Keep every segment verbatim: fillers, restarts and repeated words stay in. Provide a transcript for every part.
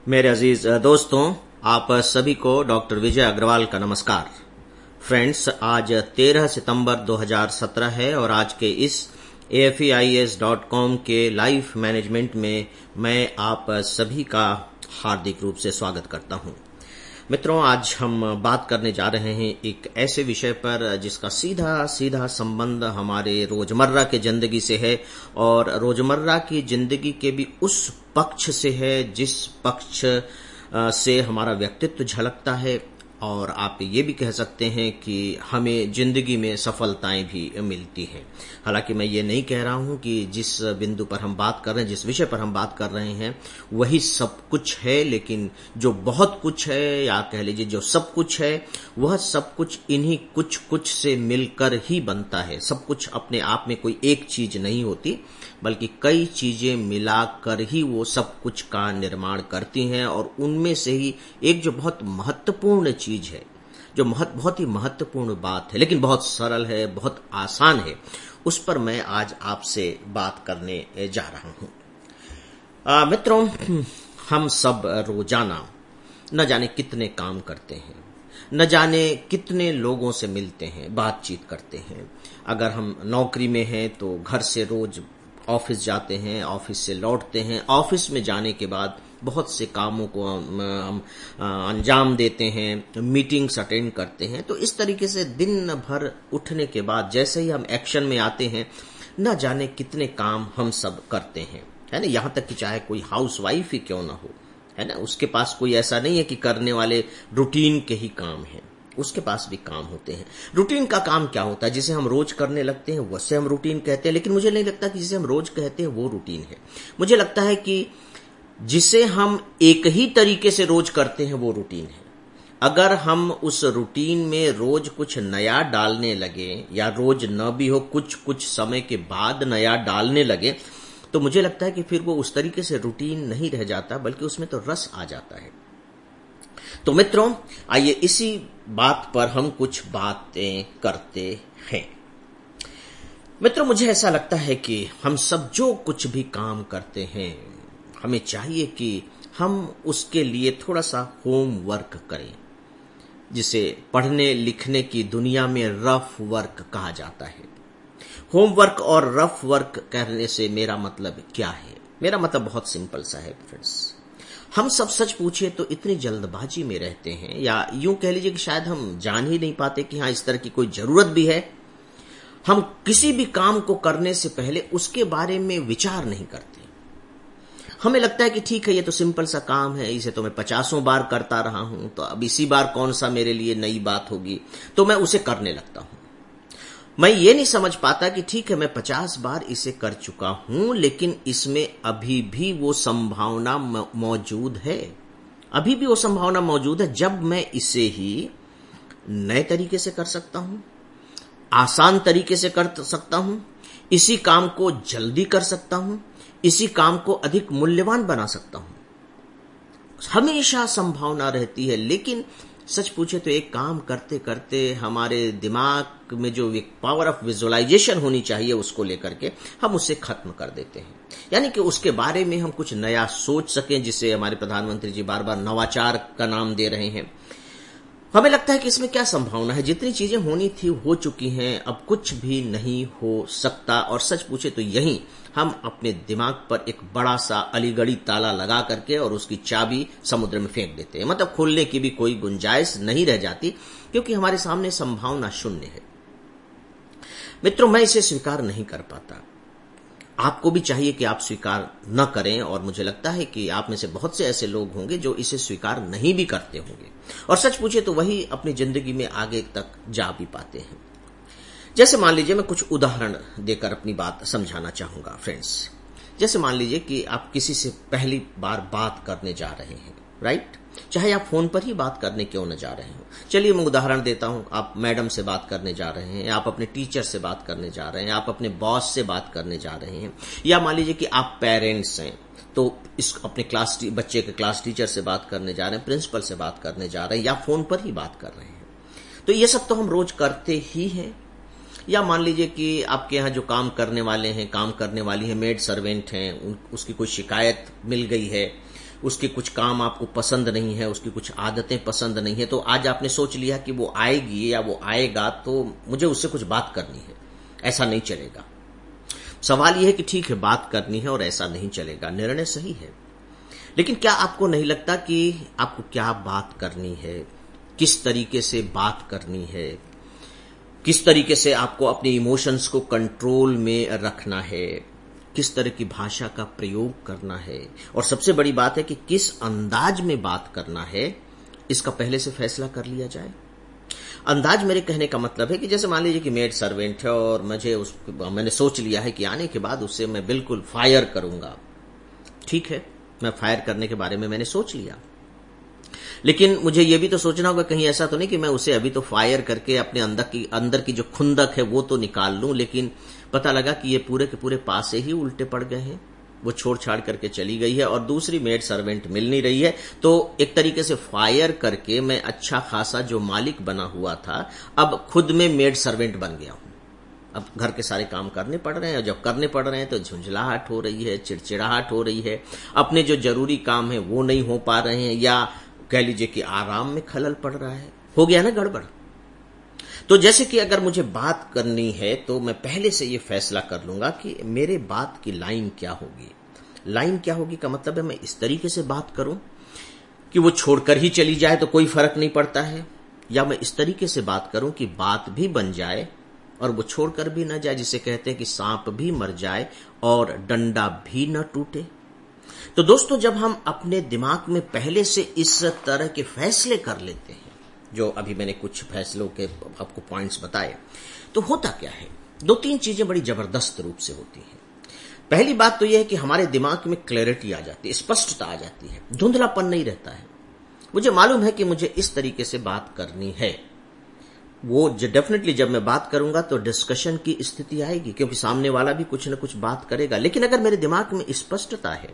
मेरे अजीज दोस्तों, आप सभी को डॉक्टर विजय अग्रवाल का नमस्कार। फ्रेंड्स, आज तेरह सितंबर दो हज़ार सत्रह है और आज के इस A F E I S dot com के लाइफ मैनेजमेंट में मैं आप सभी का हार्दिक रूप से स्वागत करता हूं। मित्रों, आज हम बात करने जा रहे हैं एक ऐसे विषय पर जिसका सीधा सीधा संबंध हमारे रोजमर्रा के जिंदगी से है और रोजमर्रा की जिंदगी के भी उस पक्ष से है जिस पक्ष से हमारा व्यक्तित्व झलकता है और आप ये भी कह सकते हैं कि हमें जिंदगी में सफलताएं भी मिलती हैं। हालांकि मैं ये नहीं कह रहा हूं कि जिस बिंदु पर हम बात कर रहे हैं, जिस विषय पर हम बात कर रहे हैं, वही सब कुछ है, लेकिन जो बहुत कुछ है या कह लीजिए जो सब कुछ है, वह सब कुछ इन्हीं कुछ कुछ से मिलकर ही बनता है। सब कुछ अपने आप में कोई एक चीज नहीं होती, बल्कि कई चीजें मिलाकर ही वो सब कुछ का निर्माण करती हैं और उनमें से ही एक जो बहुत महत्वपूर्ण चीज है, जो बहुत बहुत ही महत्वपूर्ण बात है, लेकिन बहुत सरल है, बहुत आसान है, उस पर मैं आज आपसे बात करने जा रहा हूं। मित्रों, हम सब रोजाना न जाने कितने काम करते हैं, न जाने कितने लोगों से मिलते हैं, बातचीत करते हैं। अगर हम नौकरी में हैं तो घर से रोज ऑफिस जाते हैं, ऑफिस से लौटते हैं, ऑफिस में जाने के बाद बहुत से कामों को हम अंजाम देते हैं, मीटिंग्स अटेंड करते हैं। तो इस तरीके से दिन भर उठने के बाद जैसे ही हम एक्शन में आते हैं, न जाने कितने काम हम सब करते हैं, है ना। यहाँ तक कि चाहे कोई हाउस वाइफ ही क्यों ना हो, है ना, उसके पास कोई ऐसा नहीं है कि करने वाले रूटीन के ही काम हैं, उसके पास भी काम होते हैं। रूटीन का काम क्या होता है? जिसे हम रोज करने लगते हैं वैसे हम रूटीन कहते हैं, लेकिन मुझे नहीं लगता कि जिसे हम रोज कहते हैं वो रूटीन है। मुझे लगता है कि जिसे हम एक ही तरीके से रोज करते हैं वो रूटीन है। अगर हम उस रूटीन में रोज कुछ नया डालने लगे या रोज न भी हो कुछ कुछ समय के बाद नया डालने लगे, तो मुझे लगता है कि फिर वो उस तरीके से रूटीन नहीं रह जाता, बल्कि उसमें तो रस आ जाता है। तो मित्रों, आइए इसी बात पर हम कुछ बातें करते हैं। मित्रों, मुझे ऐसा लगता है कि हम सब जो कुछ भी काम करते हैं, हमें चाहिए कि हम उसके लिए थोड़ा सा होमवर्क करें, जिसे पढ़ने लिखने की दुनिया में रफ वर्क कहा जाता है। होमवर्क और रफ वर्क करने से मेरा मतलब क्या है? मेरा मतलब बहुत सिंपल सा है फ्रेंड्स। हम सब सच पूछे तो इतनी जल्दबाजी में रहते हैं, या यूं कह लीजिए कि शायद हम जान ही नहीं पाते कि हाँ, इस तरह की कोई जरूरत भी है। हम किसी भी काम को करने से पहले उसके बारे में विचार नहीं करते। हमें लगता है कि ठीक है, ये तो सिंपल सा काम है, इसे तो मैं पचासों बार करता रहा हूं, तो अब इसी बार कौन सा मेरे लिए नई बात होगी, तो मैं उसे करने लगता हूं। मैं ये नहीं समझ पाता कि ठीक है, मैं पचास बार इसे कर चुका हूं, लेकिन इसमें अभी भी वो संभावना मौजूद है, अभी भी वो संभावना मौजूद है जब मैं इसे ही नए तरीके से कर सकता हूं, आसान तरीके से कर सकता हूं, इसी काम को जल्दी कर सकता हूं, इसी काम को अधिक मूल्यवान बना सकता हूं। हमेशा संभावना रहती है, लेकिन सच पूछे तो एक काम करते करते हमारे दिमाग में जो पावर ऑफ विजुअलाइजेशन होनी चाहिए उसको लेकर के हम उसे खत्म कर देते हैं। यानी कि उसके बारे में हम कुछ नया सोच सकें, जिसे हमारे प्रधानमंत्री जी बार बार नवाचार का नाम दे रहे हैं। हमें लगता है कि इसमें क्या संभावना है, जितनी चीजें होनी थी हो चुकी हैं, अब कुछ भी नहीं हो सकता। और सच पूछे तो यही हम अपने दिमाग पर एक बड़ा सा अलीगढ़ी ताला लगा करके और उसकी चाबी समुद्र में फेंक देते हैं। मतलब खोलने की भी कोई गुंजाइश नहीं रह जाती, क्योंकि हमारे सामने संभावना शून्य है। मित्रों, मैं इसे स्वीकार नहीं कर पाता। आपको भी चाहिए कि आप स्वीकार न करें, और मुझे लगता है कि आप में से बहुत से ऐसे लोग होंगे जो इसे स्वीकार नहीं भी करते होंगे, और सच पूछे तो वही अपनी जिंदगी में आगे तक जा भी पाते हैं। जैसे मान लीजिए, मैं कुछ उदाहरण देकर अपनी बात समझाना चाहूंगा फ्रेंड्स। जैसे मान लीजिए कि आप किसी से पहली बार बात करने जा रहे हैं, राइट? चाहे आप फोन पर ही बात करने क्यों न जा रहे हो। चलिए मैं उदाहरण देता हूं। आप मैडम से बात करने जा रहे हैं, आप अपने टीचर से बात करने जा रहे हैं, आप अपने बॉस से बात करने जा रहे हैं, या मान लीजिए कि आप पेरेंट्स हैं तो इस अपने क्लास बच्चे के क्लास टीचर से बात करने जा रहे हैं, प्रिंसिपल से बात करने जा रहे हैं, या फोन पर ही बात कर रहे हैं। तो ये सब तो हम रोज करते ही हैं। या मान लीजिए कि आपके यहाँ जो काम करने वाले हैं, काम करने वाली हैं, मेड सर्वेंट हैं, उसकी कोई शिकायत मिल गई है, उसके कुछ काम आपको पसंद नहीं है, उसकी कुछ आदतें पसंद नहीं है, तो आज आपने सोच लिया कि वो आएगी या वो आएगा तो मुझे उससे कुछ बात करनी है। ऐसा नहीं चलेगा। सवाल यह है कि ठीक है, बात करनी है और ऐसा नहीं चलेगा, निर्णय सही है, लेकिन क्या आपको नहीं लगता कि आपको क्या बात करनी है, किस तरीके से बात करनी है, किस तरीके से आपको अपने इमोशंस को कंट्रोल में रखना है, किस तरह की भाषा का प्रयोग करना है, और सबसे बड़ी बात है कि किस अंदाज में बात करना है, इसका पहले से फैसला कर लिया जाए। अंदाज मेरे कहने का मतलब है कि जैसे मान लीजिए कि मेड सर्वेंट है और मुझे उस मैंने सोच लिया है कि आने के बाद उससे मैं बिल्कुल फायर करूंगा। ठीक है, मैं फायर करने के बारे में मैंने सोच लिया, लेकिन मुझे यह भी तो सोचना होगा कहीं ऐसा तो नहीं कि मैं उसे अभी तो फायर करके अपने अंदर की अंदर की जो खुंदक है वो तो निकाल लूं, लेकिन पता लगा कि ये पूरे के पूरे पासे ही उल्टे पड़ गए हैं, वो छोड़ छाड़ करके चली गई है और दूसरी मेड सर्वेंट मिल नहीं रही है। तो एक तरीके से फायर करके मैं अच्छा खासा जो मालिक बना हुआ था, अब खुद में मेड सर्वेंट बन गया हूं। अब घर के सारे काम करने पड़ रहे हैं, और जब करने पड़ रहे हैं तो झुंझलाहट हो रही है, चिड़चिड़ाहट हो रही है, अपने जो जरूरी काम है वो नहीं हो पा रहे हैं, या कह लीजिए कि आराम में खलल पड़ रहा है। हो गया ना गड़बड़। तो जैसे कि अगर मुझे बात करनी है तो मैं पहले से ये फैसला कर लूंगा कि मेरे बात की लाइन क्या होगी। लाइन क्या होगी का मतलब है मैं इस तरीके से बात करूं कि वो छोड़कर ही चली जाए तो कोई फर्क नहीं पड़ता है, या मैं इस तरीके से बात करूं कि बात भी बन जाए और वो छोड़कर भी न जाए, जिसे कहते हैं कि सांप भी मर जाए और डंडा भी न टूटे। तो दोस्तों, जब हम अपने दिमाग में पहले से इस तरह के फैसले कर लेते हैं, जो अभी मैंने कुछ फैसलों के आपको पॉइंट्स बताए, तो होता क्या है, दो तीन चीजें बड़ी जबरदस्त रूप से होती हैं। पहली बात तो यह है कि हमारे दिमाग में क्लैरिटी आ जाती है, स्पष्टता आ जाती है, धुंधलापन नहीं रहता है। मुझे मालूम है कि मुझे इस तरीके से बात करनी है, वो डेफिनेटली जब मैं बात करूंगा तो डिस्कशन की स्थिति आएगी, क्योंकि सामने वाला भी कुछ न कुछ बात करेगा। लेकिन अगर मेरे दिमाग में स्पष्टता है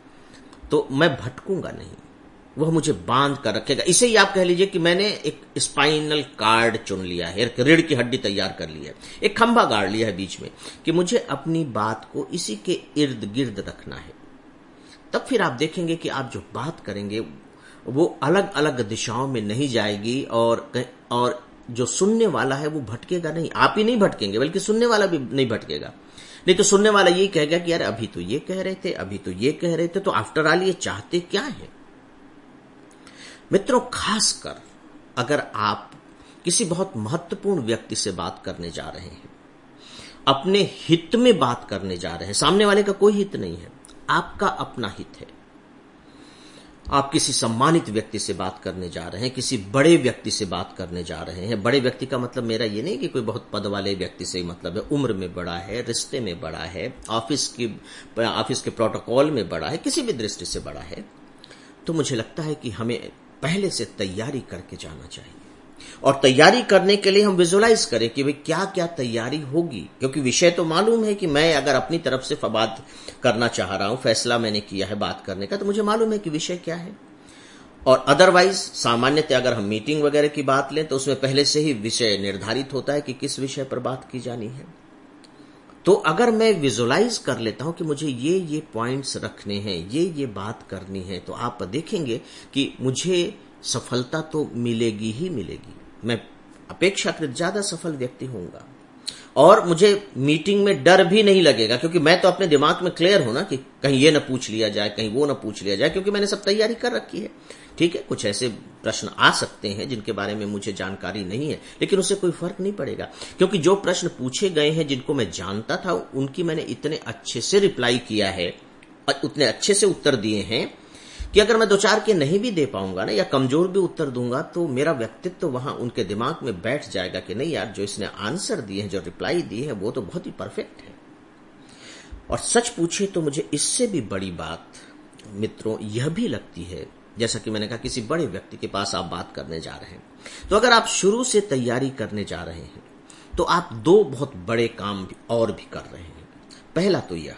तो मैं भटकूंगा नहीं, वह मुझे बांध कर रखेगा। इसे ही आप कह लीजिए कि मैंने एक स्पाइनल कार्ड चुन लिया है, एक रीढ़ की हड्डी तैयार कर ली है, एक खंभा गाड़ लिया है बीच में कि मुझे अपनी बात को इसी के इर्द गिर्द रखना है। तब फिर आप देखेंगे कि आप जो बात करेंगे वो अलग अलग दिशाओं में नहीं जाएगी, और और जो सुनने वाला है वो भटकेगा नहीं। आप ही नहीं भटकेंगे, बल्कि सुनने वाला भी नहीं भटकेगा। नहीं तो सुनने वाला यही कहेगा कि यार अभी तो ये कह रहे थे, अभी तो ये कह रहे थे, तो आफ्टर ऑल ये चाहते क्या है। मित्रों, खासकर अगर आप किसी बहुत महत्वपूर्ण व्यक्ति से बात करने जा रहे हैं, अपने हित में बात करने जा रहे हैं, सामने वाले का कोई हित नहीं है, आपका अपना हित है, आप किसी सम्मानित व्यक्ति से बात करने जा रहे हैं, किसी बड़े व्यक्ति से बात करने जा रहे हैं। बड़े व्यक्ति का मतलब मेरा ये नहीं कि कोई बहुत पद वाले व्यक्ति से ही मतलब है, उम्र में बड़ा है, रिश्ते में बड़ा है, ऑफिस की ऑफिस के प्रोटोकॉल में बड़ा है, किसी भी दृष्टि से बड़ा है। तो मुझे लगता है कि हमें पहले से तैयारी करके जाना चाहिए, और तैयारी करने के लिए हम विजुअलाइज करें कि भाई क्या क्या तैयारी होगी, क्योंकि विषय तो मालूम है कि मैं अगर अपनी तरफ से बात करना चाह रहा हूं, फैसला मैंने किया है बात करने का, तो मुझे मालूम है कि विषय क्या है। और अदरवाइज सामान्यतः अगर हम मीटिंग वगैरह की बात लें तो उसमें पहले से ही विषय निर्धारित होता है कि किस विषय पर बात की जानी है। तो अगर मैं विजुअलाइज कर लेता हूं कि मुझे ये ये पॉइंट्स रखने हैं, ये ये बात करनी है, तो आप देखेंगे कि मुझे सफलता तो मिलेगी ही मिलेगी। मैं अपेक्षाकृत ज्यादा सफल व्यक्ति होऊंगा, और मुझे मीटिंग में डर भी नहीं लगेगा, क्योंकि मैं तो अपने दिमाग में क्लियर हूं ना कि कहीं ये ना पूछ लिया जाए, कहीं वो ना पूछ लिया जाए, क्योंकि मैंने सब तैयारी कर रखी है। ठीक है, कुछ ऐसे प्रश्न आ सकते हैं जिनके बारे में मुझे जानकारी नहीं है, लेकिन उससे कोई फर्क नहीं पड़ेगा, क्योंकि जो प्रश्न पूछे गए हैं जिनको मैं जानता था, उनकी मैंने इतने अच्छे से रिप्लाई किया है और उतने अच्छे से उत्तर दिए हैं कि अगर मैं दो चार के नहीं भी दे पाऊंगा ना, या कमजोर भी उत्तर दूंगा, तो मेरा व्यक्तित्व तो वहां उनके दिमाग में बैठ जाएगा कि नहीं यार, जो इसने आंसर दिए हैं, जो रिप्लाई दी है, वो तो बहुत ही परफेक्ट है। और सच पूछे तो मुझे इससे भी बड़ी बात मित्रों यह भी लगती है, जैसा कि मैंने कहा, किसी बड़े व्यक्ति के पास आप बात करने जा रहे हैं, तो अगर आप शुरू से तैयारी करने जा रहे हैं तो आप दो बहुत बड़े काम भी और भी कर रहे हैं। पहला तो यह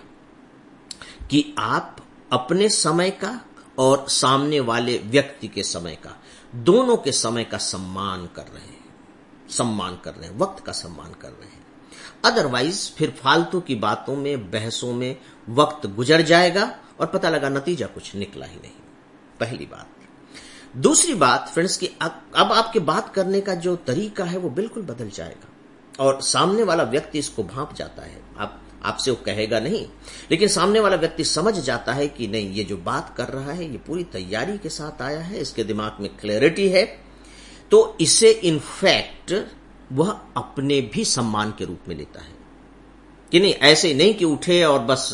कि आप अपने समय का और सामने वाले व्यक्ति के समय का, दोनों के समय का सम्मान कर रहे हैं, सम्मान कर रहे हैं, वक्त का सम्मान कर रहे हैं। अदरवाइज फिर फालतू की बातों में, बहसों में वक्त गुजर जाएगा और पता लगा नतीजा कुछ निकला ही नहीं। पहली बात। दूसरी बात फ्रेंड्स कि अब आपके बात करने का जो तरीका है वो बिल्कुल बदल जाएगा और सामने वाला व्यक्ति इसको भांप जाता है। आप आपसे वो कहेगा नहीं, लेकिन सामने वाला व्यक्ति समझ जाता है कि नहीं, ये जो बात कर रहा है ये पूरी तैयारी के साथ आया है, इसके दिमाग में क्लैरिटी है, तो इसे इनफैक्ट वह अपने भी सम्मान के रूप में लेता है कि नहीं, ऐसे नहीं कि उठे और बस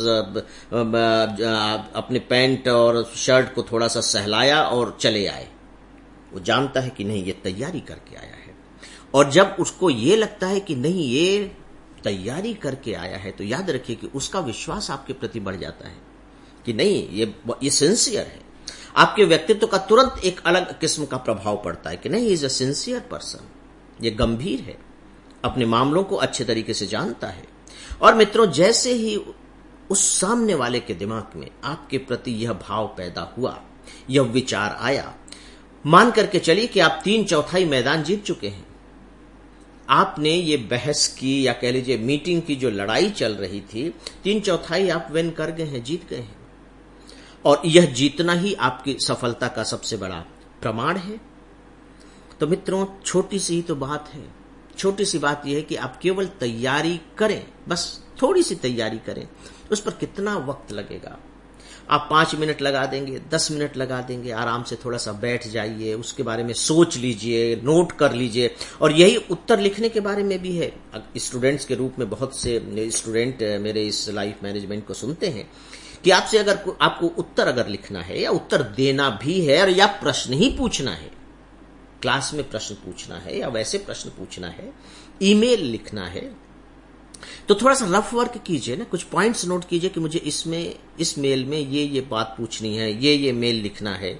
अपने पैंट और शर्ट को थोड़ा सा सहलाया और चले आए। वो जानता है कि नहीं, ये तैयारी करके आया है। और जब उसको ये लगता है कि नहीं, ये तैयारी करके आया है, तो याद रखिए कि उसका विश्वास आपके प्रति बढ़ जाता है कि नहीं, ये ये सिंसियर है। आपके व्यक्तित्व का तुरंत एक अलग किस्म का प्रभाव पड़ता है कि नहीं, इज अ सिंसियर पर्सन, ये गंभीर है, अपने मामलों को अच्छे तरीके से जानता है। और मित्रों, जैसे ही उस सामने वाले के दिमाग में आपके प्रति यह भाव पैदा हुआ, यह विचार आया, मान करके चलिए कि आप तीन चौथाई मैदान जीत चुके हैं। आपने ये बहस की या कह लीजिए मीटिंग की जो लड़ाई चल रही थी, तीन चौथाई आप विन कर गए हैं, जीत गए हैं। और यह जीतना ही आपकी सफलता का सबसे बड़ा प्रमाण है। तो मित्रों, छोटी सी ही तो बात है। छोटी सी बात यह है कि आप केवल तैयारी करें, बस थोड़ी सी तैयारी करें। उस पर कितना वक्त लगेगा? आप पांच मिनट लगा देंगे, दस मिनट लगा देंगे, आराम से थोड़ा सा बैठ जाइए, उसके बारे में सोच लीजिए, नोट कर लीजिए। और यही उत्तर लिखने के बारे में भी है। स्टूडेंट्स के रूप में बहुत से स्टूडेंट मेरे इस लाइफ मैनेजमेंट को सुनते हैं कि आपसे अगर आपको उत्तर अगर लिखना है या उत्तर देना भी है, और या प्रश्न ही पूछना है, क्लास में प्रश्न पूछना है या वैसे प्रश्न पूछना है, ईमेल लिखना है, तो थोड़ा सा रफ वर्क कीजिए ना, कुछ पॉइंट्स नोट कीजिए कि मुझे इसमें इस मेल में ये ये बात पूछनी है, ये ये मेल लिखना है,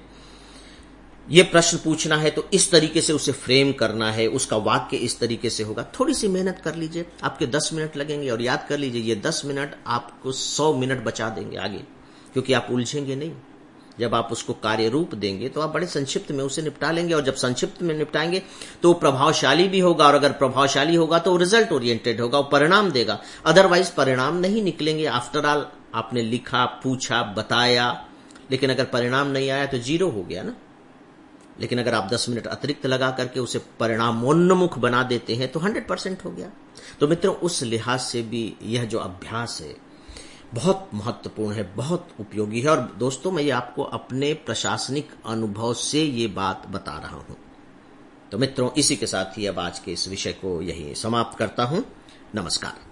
ये प्रश्न पूछना है, तो इस तरीके से उसे फ्रेम करना है, उसका वाक्य इस तरीके से होगा। थोड़ी सी मेहनत कर लीजिए, आपके दस मिनट लगेंगे। और याद कर लीजिए, ये दस मिनट आपको सौ मिनट बचा देंगे आगे, क्योंकि आप उलझेंगे नहीं। जब आप उसको कार्य रूप देंगे तो आप बड़े संक्षिप्त में उसे निपटा लेंगे, और जब संक्षिप्त में निपटाएंगे तो प्रभावशाली भी होगा, और अगर प्रभावशाली होगा तो रिजल्ट ओरिएंटेड होगा, वो परिणाम देगा। अदरवाइज परिणाम नहीं निकलेंगे। आफ्टर ऑल आपने लिखा, पूछा, बताया, लेकिन अगर परिणाम नहीं आया तो जीरो हो गया ना। लेकिन अगर आप दस मिनट अतिरिक्त लगा करके उसे परिणामोन्मुख बना देते हैं तो हंड्रेड परसेंट हो गया। तो मित्रों, उस लिहाज से भी यह जो अभ्यास है बहुत महत्वपूर्ण है, बहुत उपयोगी है। और दोस्तों, मैं ये आपको अपने प्रशासनिक अनुभव से ये बात बता रहा हूं। तो मित्रों, इसी के साथ ही अब आज के इस विषय को यही समाप्त करता हूं। नमस्कार।